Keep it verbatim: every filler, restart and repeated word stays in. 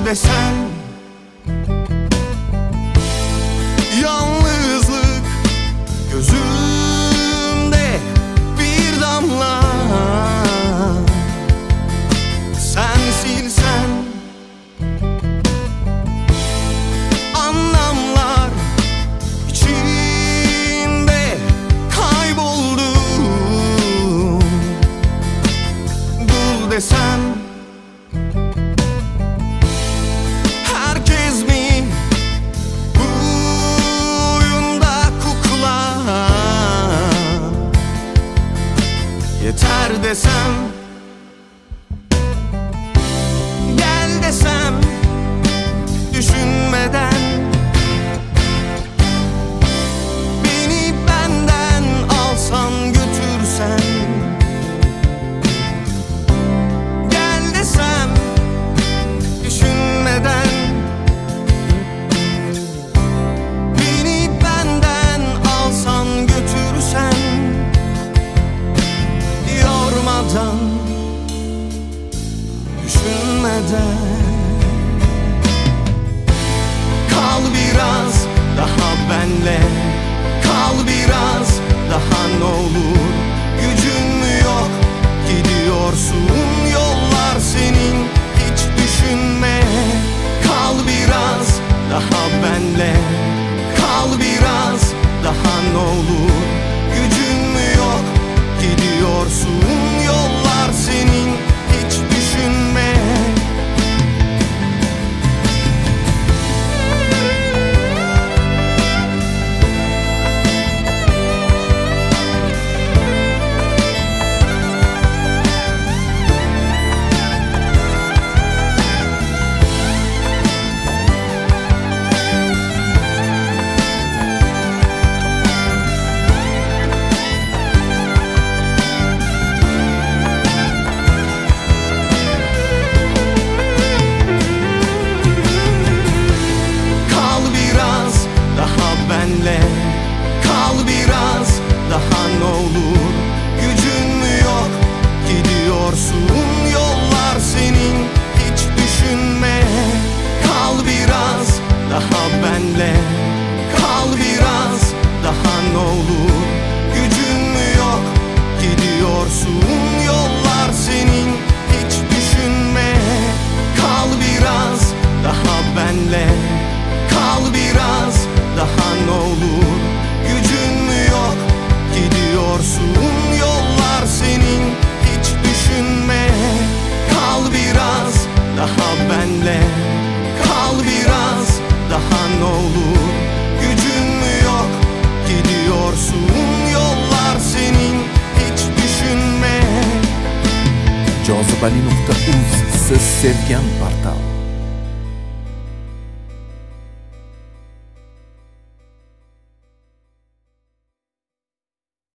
desen yalnızlık gözümde bir damla. Sen silsen anlamlar içinde kayboldum. Dur desem herkes mi bu oyunda kukla? Yeter desem, gel desem düşünmeden, beni benden alsan götürsen. Gel desem düşünmeden, beni benden alsan götürsen. Yormadan, düşünmeden. Kal biraz daha benle, kal biraz daha ne olur. Gücün mü yok, gidiyorsun, yollar senin, hiç düşünme. Kal biraz daha benle, kal biraz daha ne olur. Gücün mü yok, gidiyorsun, yollar senin, hiç düşünme. Kal biraz daha ne olur. Gücün mü yok, gidiyorsun, yollar senin, hiç düşünme. Kal biraz daha benle, kal biraz daha ne olur. Gücün mü yok, gidiyorsun, yollar senin, hiç düşünme. Kal biraz daha benle, kal biraz daha ne olur. Gücün mü yok, gidiyorsun, yollar senin, hiç düşünme. Kal biraz daha benle, kal biraz daha ne olur. Gücün mü yok, gidiyorsun, yollar senin, hiç düşünme. Cazibeli nokta uz Siz sevgan portal.